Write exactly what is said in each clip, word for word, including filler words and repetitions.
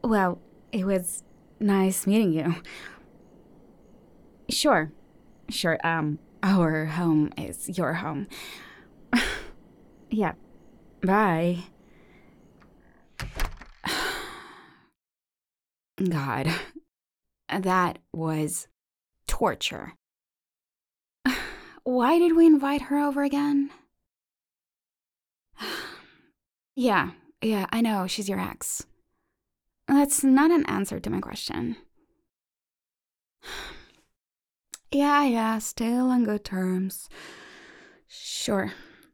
Well, it was nice meeting you. Sure. Sure, um, our home is your home. Yeah. Bye. God, that was torture. Why did we invite her over again? Yeah, yeah, I know, she's your ex. That's not an answer to my question. Yeah, yeah, still on good terms. Sure.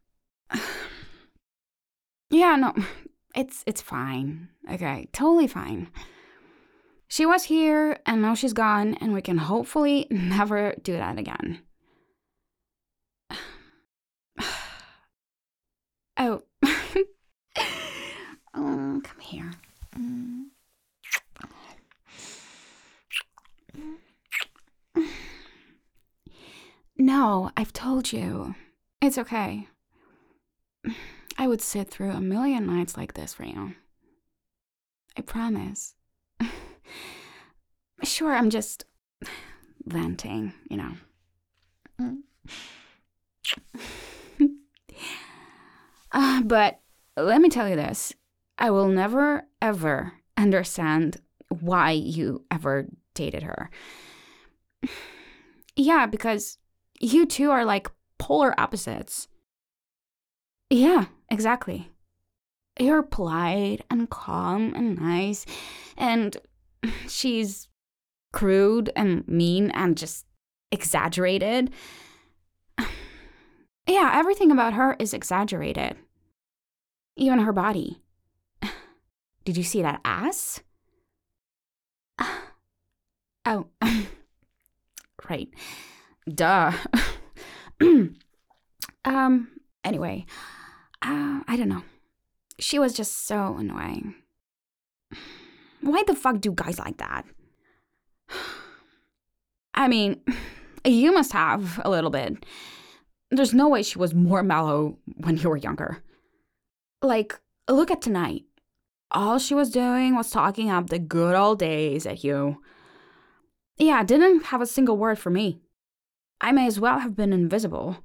Yeah, no, it's it's fine. Okay, totally fine. She was here, and now she's gone, and we can hopefully never do that again. Oh. Oh, come here. Mm. No, I've told you. It's okay. I would sit through a million nights like this for you. I promise. Sure, I'm just venting, you know. uh, but let me tell you this. I will never, ever understand why you ever dated her. Yeah, because you two are like polar opposites. Yeah, exactly. You're polite and calm and nice, and she's crude and mean and just exaggerated. Yeah, everything about her is exaggerated. Even her body. Did you see that ass? Oh, right. Duh. um, anyway, uh, I don't know. She was just so annoying. Why the fuck do guys like that? I mean, you must have a little bit. There's no way she was more mellow when you were younger. Like, look at tonight. All she was doing was talking up the good old days at you. Yeah, didn't have a single word for me. I may as well have been invisible.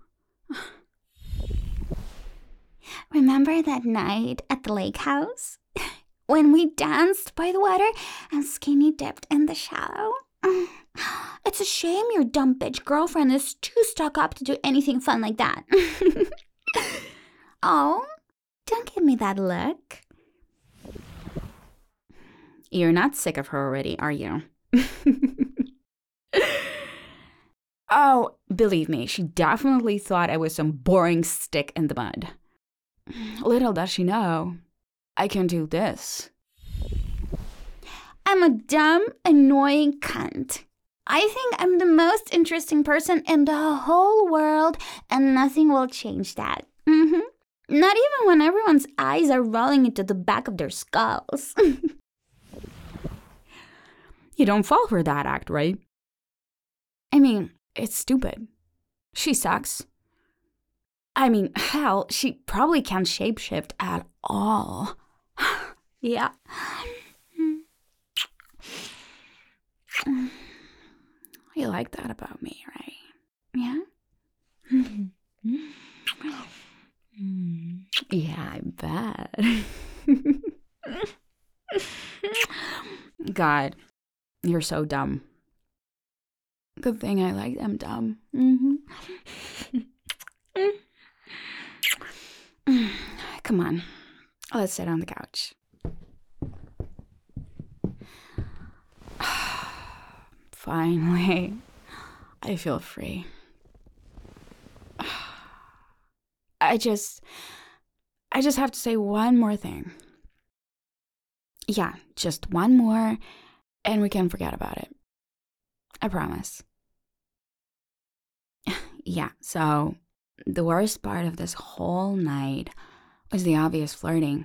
Remember that night at the lake house? When we danced by the water and skinny dipped in the shallow? It's a shame your dumb bitch girlfriend is too stuck up to do anything fun like that. Oh, don't give me that look. You're not sick of her already, are you? Oh, believe me, she definitely thought I was some boring stick in the mud. Little does she know, I can do this. I'm a dumb, annoying cunt. I think I'm the most interesting person in the whole world, and nothing will change that. Mm-hmm. Not even when everyone's eyes are rolling into the back of their skulls. You don't fall for that act, right? I mean, it's stupid. She sucks. I mean, hell, she probably can't shapeshift at all. Yeah. You like that about me, right? Yeah? Yeah, I bet. God, you're so dumb. Good thing I like them dumb. Mm-hmm. Come on, let's sit on the couch. Finally, I feel free. I just, I just have to say one more thing. Yeah, just one more, and we can forget about it. I promise. Yeah, so the worst part of this whole night was the obvious flirting.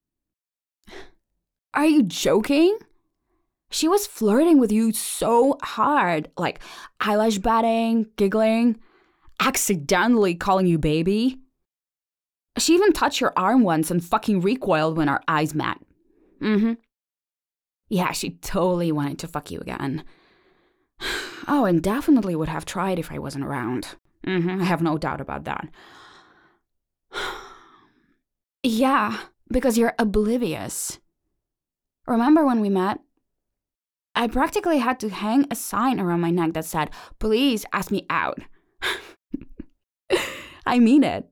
Are you joking? She was flirting with you so hard, like eyelash batting, giggling, accidentally calling you baby. She even touched your arm once and fucking recoiled when our eyes met. Mm-hmm. Yeah, she totally wanted to fuck you again. Oh, and definitely would have tried if I wasn't around. Mm-hmm, I have no doubt about that. Yeah, because you're oblivious. Remember when we met? I practically had to hang a sign around my neck that said, "Please ask me out." I mean it.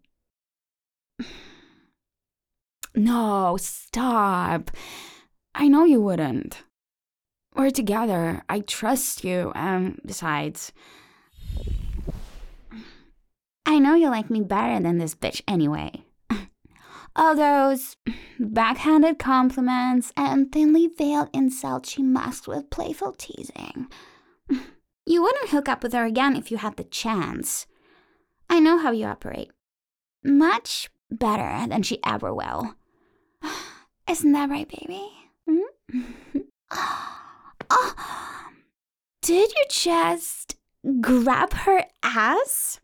No, stop. I know you wouldn't. We're together. I trust you. And besides, I know you like me better than this bitch anyway. All those backhanded compliments and thinly veiled insults she masked with playful teasing. You wouldn't hook up with her again if you had the chance. I know how you operate. Much better than she ever will. Isn't that right, baby? Hmm? Oh, did you just grab her ass?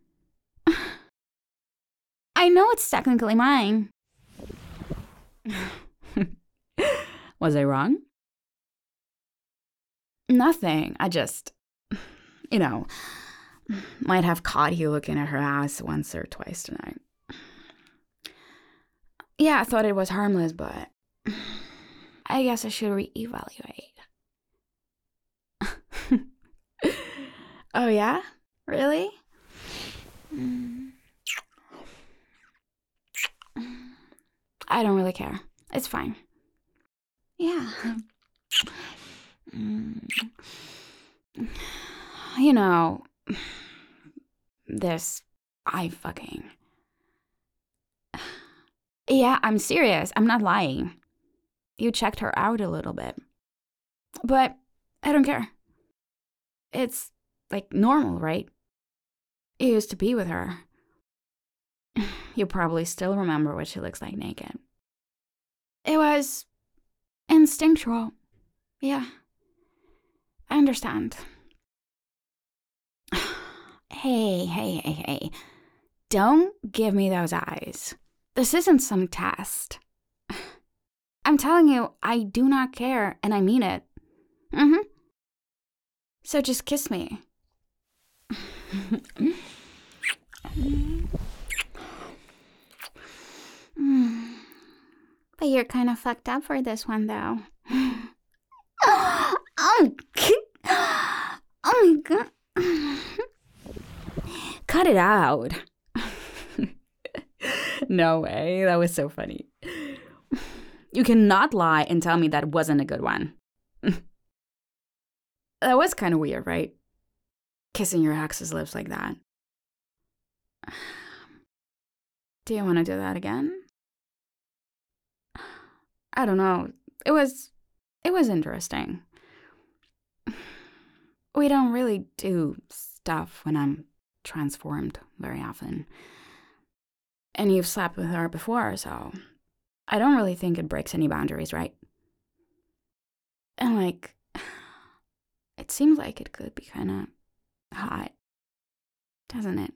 I know it's technically mine. Was I wrong? Nothing. I just, you know, might have caught you looking at her ass once or twice tonight. Yeah, I thought it was harmless, but I guess I should reevaluate. Oh, yeah? Really? I don't really care. It's fine. Yeah. You know, this eye fucking. Yeah, I'm serious. I'm not lying. You checked her out a little bit. But I don't care. It's like normal, right? You used to be with her. You probably still remember what she looks like naked. It was instinctual. Yeah. I understand. Hey, hey, hey, hey. Don't give me those eyes. This isn't some test. I'm telling you, I do not care, and I mean it. Mm-hmm. So just kiss me. But you're kind of fucked up for this one, though. Oh, oh my god. Cut it out. No way. That was so funny. You cannot lie and tell me that wasn't a good one. That was kind of weird, right? Kissing your ex's lips like that. Do you want to do that again? I don't know. It was it was interesting. We don't really do stuff when I'm transformed very often. And you've slept with her before, so I don't really think it breaks any boundaries, right? And like, it seems like it could be kind of hot, doesn't it?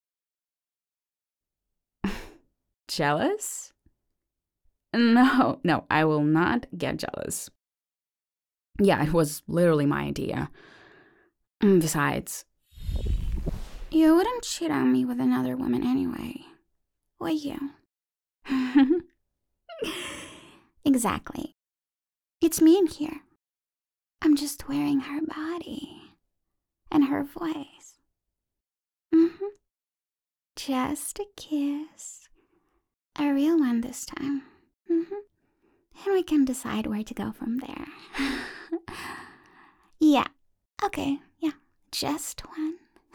Jealous? No, no, I will not get jealous. Yeah, it was literally my idea. Besides, you wouldn't cheat on me with another woman anyway, would you? Exactly. It's me in here. I'm just wearing her body and her voice. Mm-hmm. Just a kiss. A real one this time. Mm-hmm. And we can decide where to go from there. Yeah. Okay. Yeah. Just one.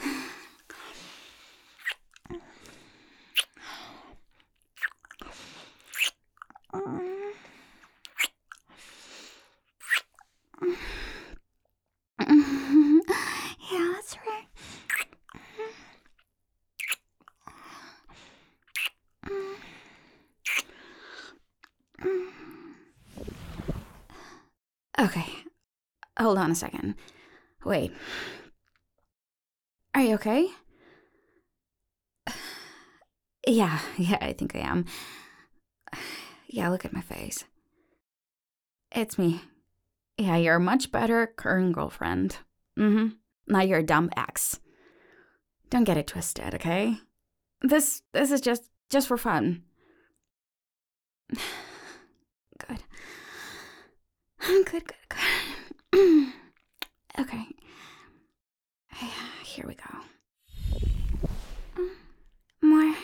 Yeah, that's right. Okay, hold on a second. Wait. Are you okay? Yeah, yeah, I think I am. Yeah, look at my face. It's me. Yeah, you're a much better current girlfriend. Mm-hmm. Not your dumb ex. Don't get it twisted, okay? This this is just just for fun. Good. Good, good, good. Okay. Here we go. More.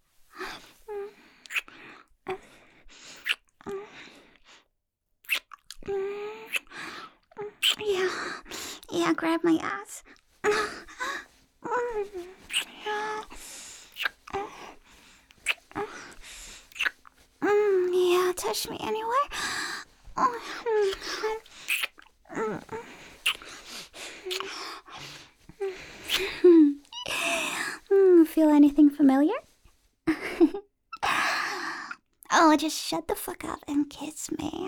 Yeah. Yeah, grab my ass. Yeah, touch me anywhere. Feel anything familiar? Oh, just shut the fuck up and kiss me.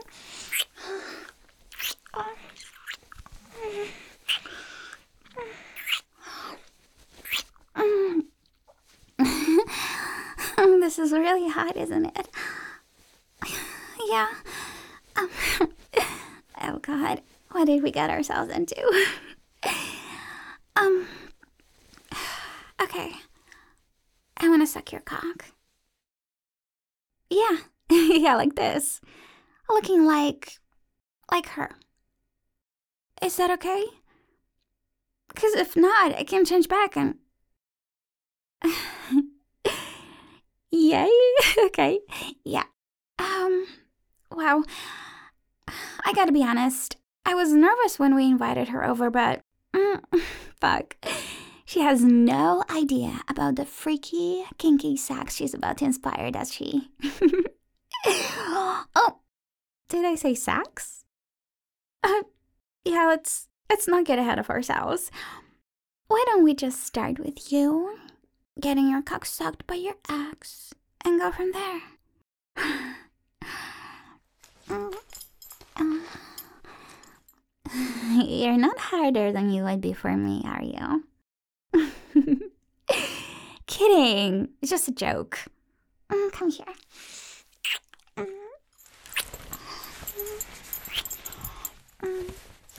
This is really hot, isn't it? Yeah. Um, oh God, what did we get ourselves into? um. Okay. I want to suck your cock. Yeah. Yeah, like this. Looking like... like her. Is that okay? Because if not, I can change back and... Yay? Okay. Yeah. Um, wow. I gotta be honest. I was nervous when we invited her over, but... Mm, fuck. She has no idea about the freaky, kinky sex she's about to inspire, does she? Oh, did I say sex? Uh, yeah, let's, let's not get ahead of ourselves. Why don't we just start with you getting your cock sucked by your ex and go from there? You're not harder than you would be for me, are you? Kidding. It's just a joke. Mm, come here. Mm. Mm.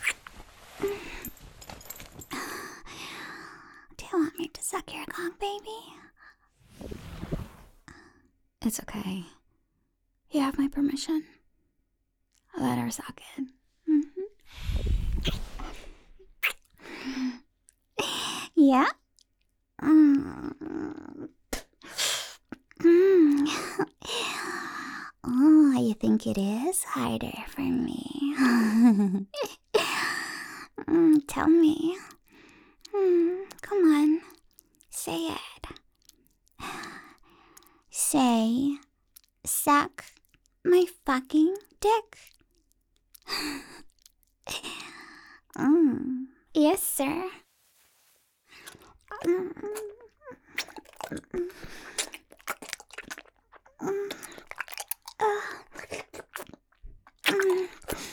Do you want me to suck your cock, baby? It's okay. You have my permission. Let her suck it. Mm-hmm. Yeah? Mm. Mm. Oh, you think it is harder for me? mm, tell me. Mm, come on. Say it. Say, suck my fucking dick. mm. Yes, sir. Mm. Mm. Mm. Uh. Mm.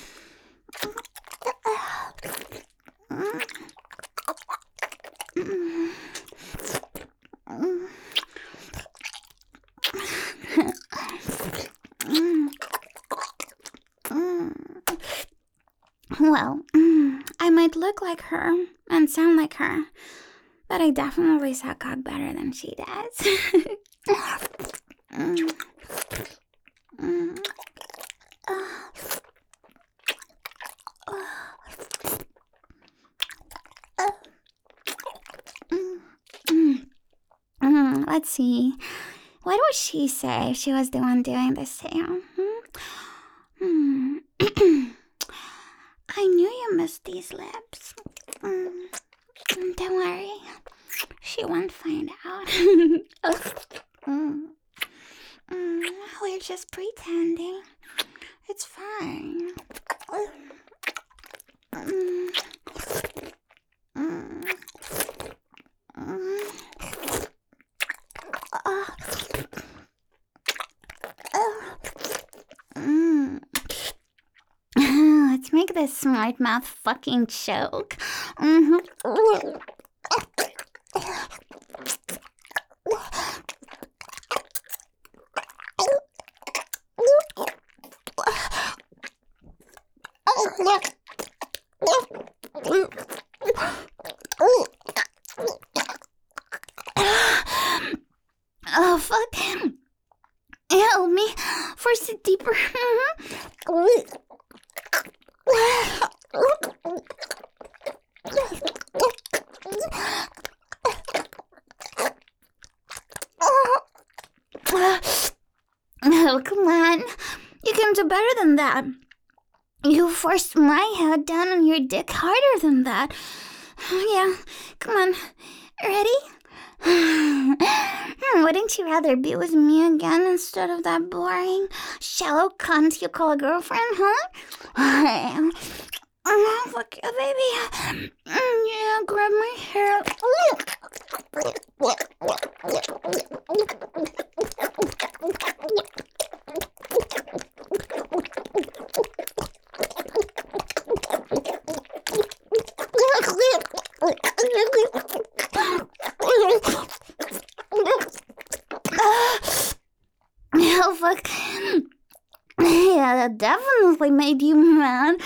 Well, I might look like her and sound like her, but I definitely suck cock better than she does. mm. Mm. Uh. Uh. Mm. Mm. Mm. Let's see. What would she say if she was the one doing this to you? Hmm? Hmm. I knew you missed these lips. Mm. Don't worry. She won't find out. mm. Mm. We're just pretending. It's fine. Mm. Mm. Mm. Uh. Mm. Let's make this smart mouth fucking choke. Mm-hmm. Oh, fuck. Help me. Force it deeper. Oh, come on. You can do better than that. You forced my head down on your dick harder than that. Yeah, come on. Ready? Wouldn't you rather be with me again instead of that boring, shallow cunt you call a girlfriend, huh? Oh, fuck yeah, baby. Yeah, grab my hair. Oh, fuck. Yeah, that definitely made you mad.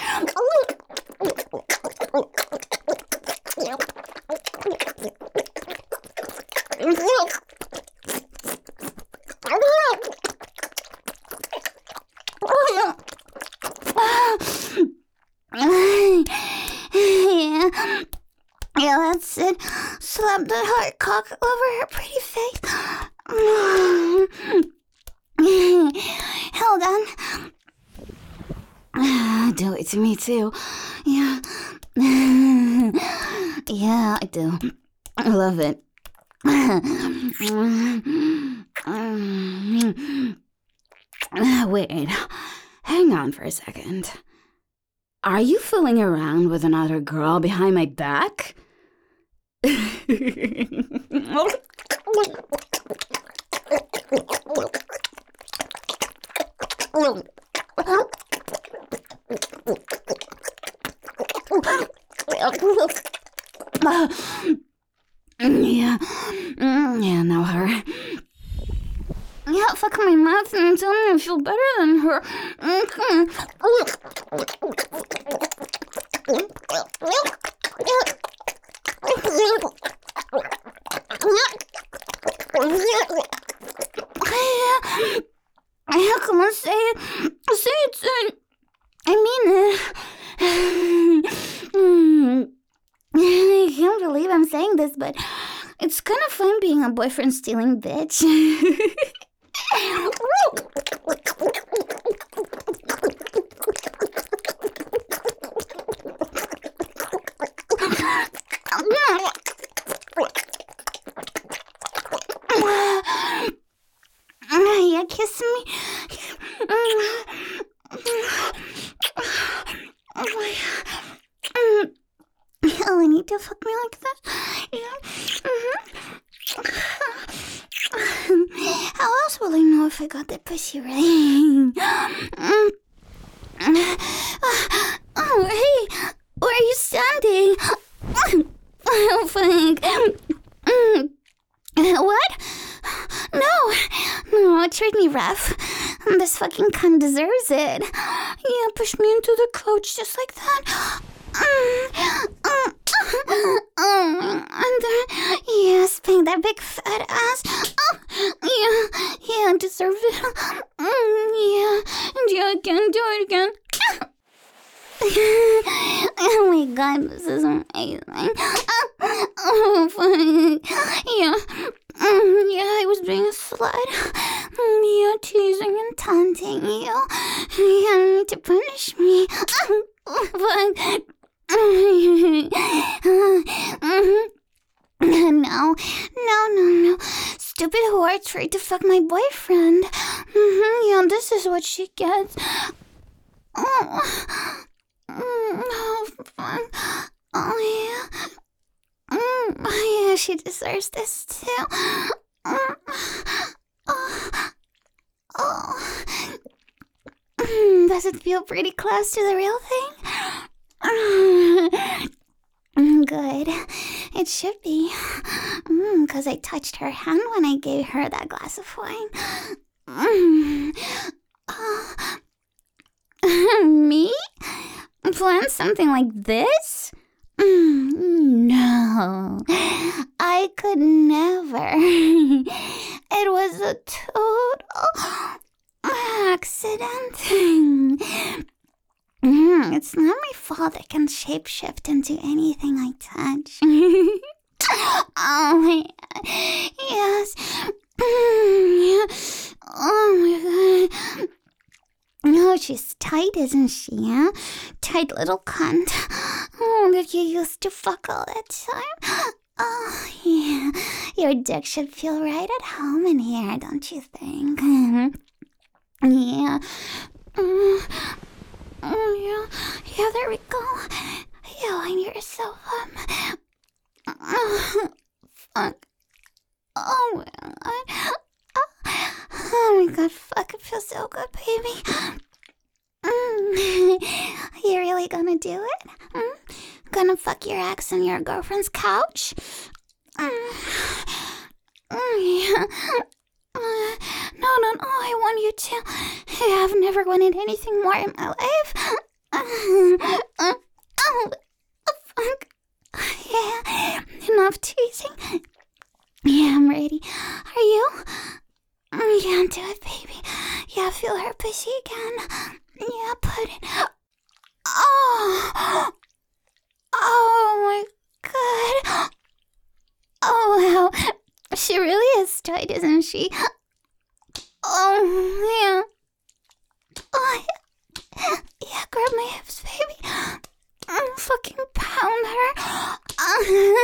Yeah. Yeah, that's it. Slap that hard cock over her pretty face. Hold on. Do it to me too. Yeah. Yeah, I do. I love it. Wait, hang on for a second. Are you fooling around with another girl behind my back? Yeah, yeah, now her. Yeah, fuck my mouth and tell me I feel better than her. Come on. Yeah, come on, say it. Say it, say it. I mean it. I can't believe I'm saying this, but it's kind of fun being a boyfriend-stealing bitch. Yeah, kiss me. Oh, I need to fuck me like that. Yeah. Mm-hmm. How else will I know if I got the pussy right? Oh, hey, where are you standing? Oh, fuck. What? No, no, it treat me rough. This fucking cunt deserves it. Yeah, push me into the couch just like that. And then, yeah, spank that big fat ass. Yeah, yeah, I deserve it. Yeah, and yeah, again, do it again. Oh my god, this is amazing. Oh, fuck. Yeah. Mm, yeah, I was being a slut. Mm, yeah, teasing and taunting you. Yeah, you need to punish me. Fuck. No, no, no, no. Stupid whore tried to fuck my boyfriend. Mm-hmm, yeah, this is what she gets. Oh, oh, fuck. Oh, yeah. Mm, yeah, she deserves this too. Mm, oh, oh. Mm, does it feel pretty close to the real thing? Mm, good. It should be. Because mm, I touched her hand when I gave her that glass of wine. Mm. Oh. Me? plan something like this? Mm, no, I could never. It was a total accident. Mm, it's not my fault I can shapeshift into anything I touch. Oh my god. Yes. Mm, yeah. Oh my god. No, she's tight, isn't she, yeah? Tight little cunt. Oh, that you used to fuck all that time. Oh, yeah. Your dick should feel right at home in here, don't you think? Yeah. Mm. Oh, yeah. Yeah, there we go. Yeah, line yourself up. Oh, fuck. Oh, my god. Oh my god, fuck, it feels so good, baby. Mm. You really gonna do it? Mm? Gonna fuck your ex on your girlfriend's couch? Mm. Mm, yeah. Uh, no, no, no, I want you to. I've never wanted anything more in my life. Uh, uh, oh, fuck. Yeah, enough teasing. Yeah, I'm ready. Are you? Yeah, do it, baby. Yeah, feel her pussy again. Yeah, put it. Oh, oh my god. Oh, wow. She really is tight, isn't she? Oh, yeah. Oh, yeah. Yeah, grab my hips, baby. Mm, fucking pound her. Oh,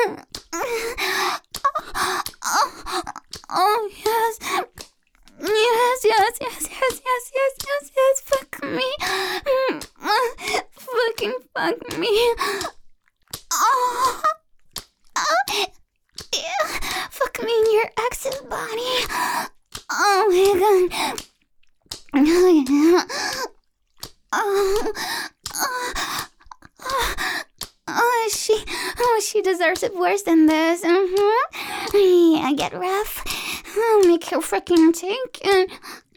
oh, oh, yes. Yes, yes, yes, yes, yes, yes, yes, yes, fuck me. Mm, uh, fucking fuck me. Oh, oh, yeah, fuck me in your ex's body. Oh my god. Oh, yeah. Oh, oh, oh, oh, she, oh, she deserves it worse than this. Mm-hmm. Yeah, get rough. I'll make her freaking take it.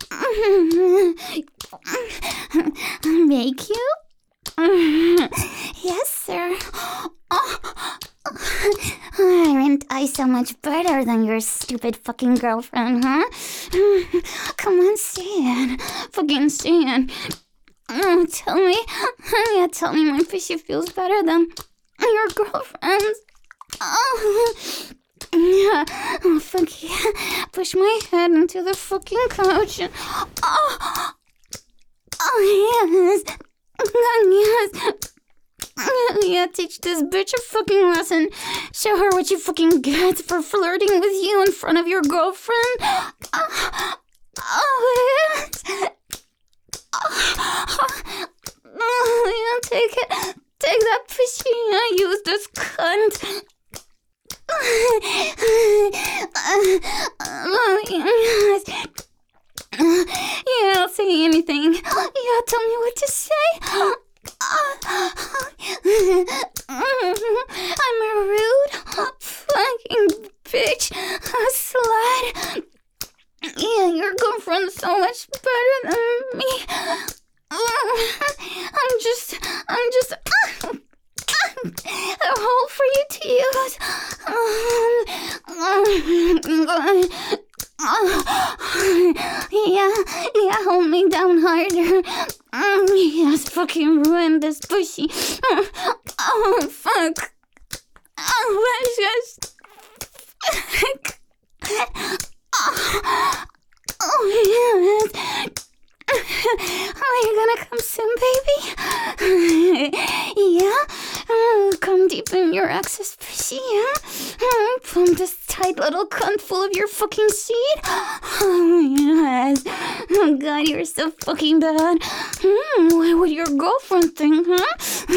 Make you? Yes, sir. Oh. Aren't I so much better than your stupid fucking girlfriend, huh? Come on, say it. Fucking say it. Oh, tell me. Yeah, tell me my pussy feels better than your girlfriend's. Oh. Yeah, oh fuck yeah. Push my head into the fucking couch. Oh, oh yes. Oh, yes. Yeah, teach this bitch a fucking lesson. Show her what you fucking get for flirting with you in front of your girlfriend. Oh, oh yes. Oh, oh, yeah, take it. Take that pussy. I use this cunt. Oh, yes. Yeah, I'll say anything. Yeah, tell me what to say. I'm a rude fucking bitch, a slut. Yeah, your girlfriend's so much better than me. I'm just, I'm just a hole for you to use. Yeah, yeah, hold me down harder. Yes, fucking ruin this pussy. Oh, fuck. Oh, precious. Fuck. Oh, yes. Are you gonna come soon, baby? Yeah? Oh, come deep in your ex's pussy, yeah? Oh, pump this tight little cunt full of your fucking seed? Oh, yes. Oh, God, you're so fucking bad. Hmm, what would your girlfriend think, huh?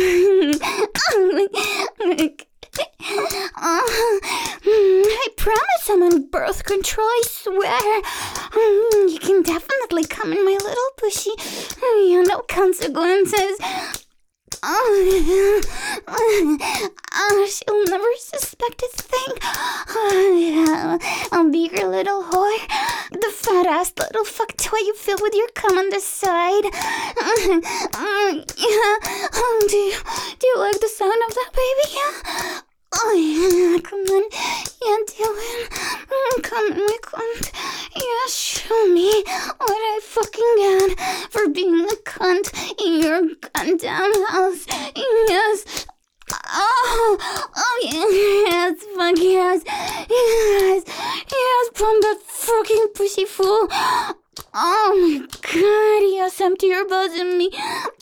Uh, I promise I'm on birth control, I swear. Um, you can definitely come in my little pushy. Yeah, no consequences. Oh, Oh, she'll never suspect a thing. Oh, yeah. I'll be your little whore. The fat ass little fuck toy you fill with your cum on the side. Oh, yeah. Oh, do you, do you like the sound of that, baby? Yeah. Oh, yeah. Come on. Yeah, do it. Mm, come on, my cunt. Yeah, show me what I fucking got for being a cunt in your goddamn house. Yes. Oh, oh yes, fuck yes, yes, yes, pump that fucking pussy full. Oh my god, yes, empty your balls in me.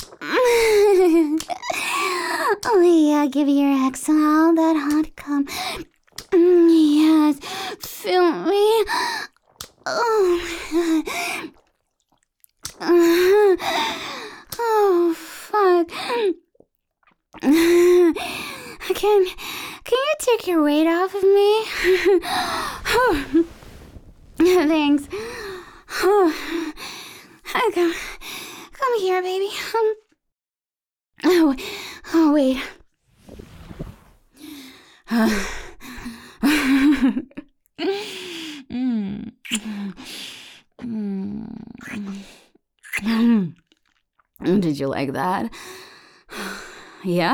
Oh yeah, give your ex all that hot cum. Yes, fill me. Oh, oh fuck. Can, can you take your weight off of me? Thanks. Oh, come, come here, baby. Oh, oh wait. mm. Mm. Did you like that? Yeah?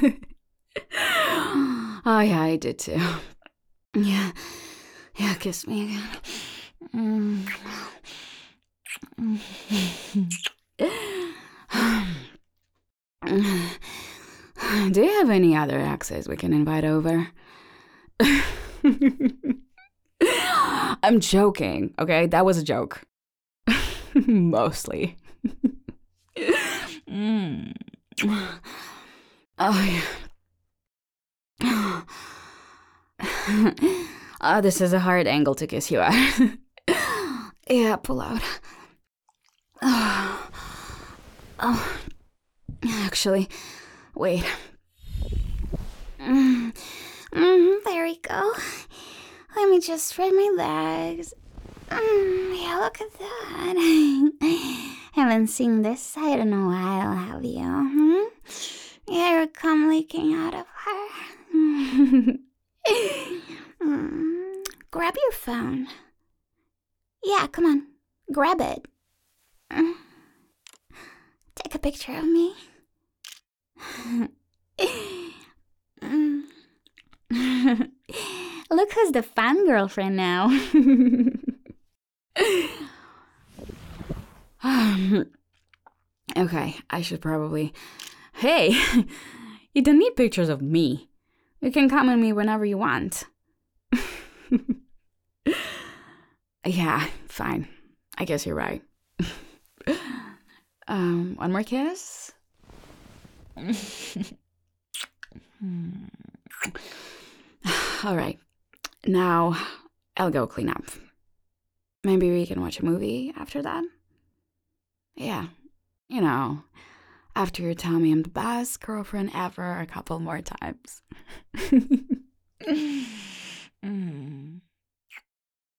Oh, yeah, I did too. Yeah. Yeah, kiss me again. Mm. Do you have any other exes we can invite over? I'm joking, okay? That was a joke. Mostly. mm. Oh, yeah. Oh, this is a hard angle to kiss you at. Yeah, pull out. Oh. Oh. Actually, wait. Mm. Mm, there we go. Let me just spread my legs. Mm, yeah, look at that. Haven't seen this side in a while, have you? Hmm? Yeah, you're cum leaking out of her. mm, grab your phone. Yeah, come on. Grab it. Mm. Take a picture of me. mm. Look who's the fan girlfriend now. Okay, I should probably... Hey, you don't need pictures of me. You can comment me whenever you want. Yeah, fine. I guess you're right. um, one more kiss? All right. Now, I'll go clean up. Maybe we can watch a movie after that? Yeah, you know, after you tell me I'm the best girlfriend ever a couple more times. mm.